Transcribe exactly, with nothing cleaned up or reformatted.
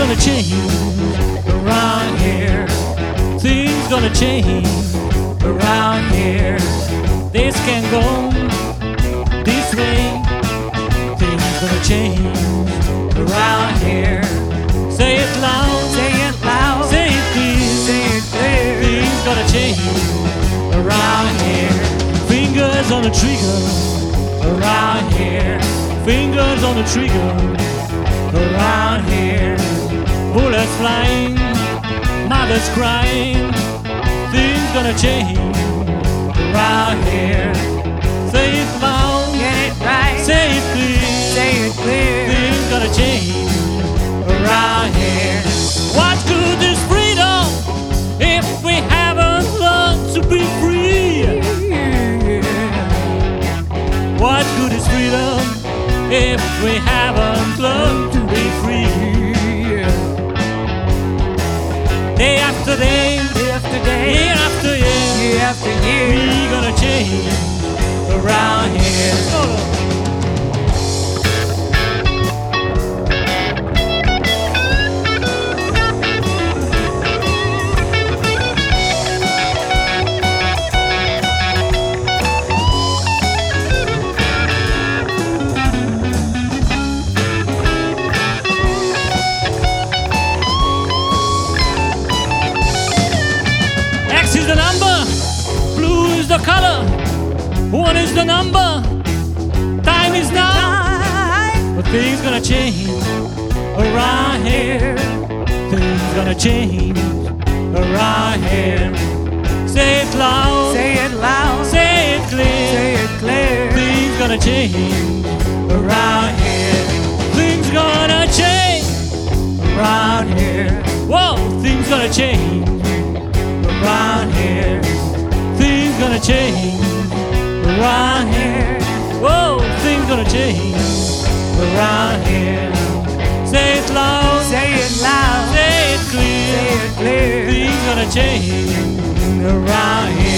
gonna change around here. Things gonna change around here. This can go this way. Things gonna change around here. Say it loud, Say it loud, say it clear, say it clear. things gonna change around here. Fingers on the trigger around here. Fingers on the trigger around here. Bullets flying, mothers crying. Things gonna change around here. Say it loud, Get it right, say it clear. say it clear. Things gonna change around here. What good is freedom if we haven't learned to be free? What good is freedom if we haven't learned to be free? Day after day, Day after day, year after year, year after year. we gonna change around here. X is the number, blue is the color, one is the number, time is now. But things gonna change around here. Things gonna change around here. Say it loud, Say it loud, say it clear. say it clear. Things gonna change around here. Things gonna change around here. Whoa, things gonna change around here. Things gonna change around here. Whoa, things gonna change around here. Say it loud, Say it loud, say it clear. say it clear. Things gonna change around here.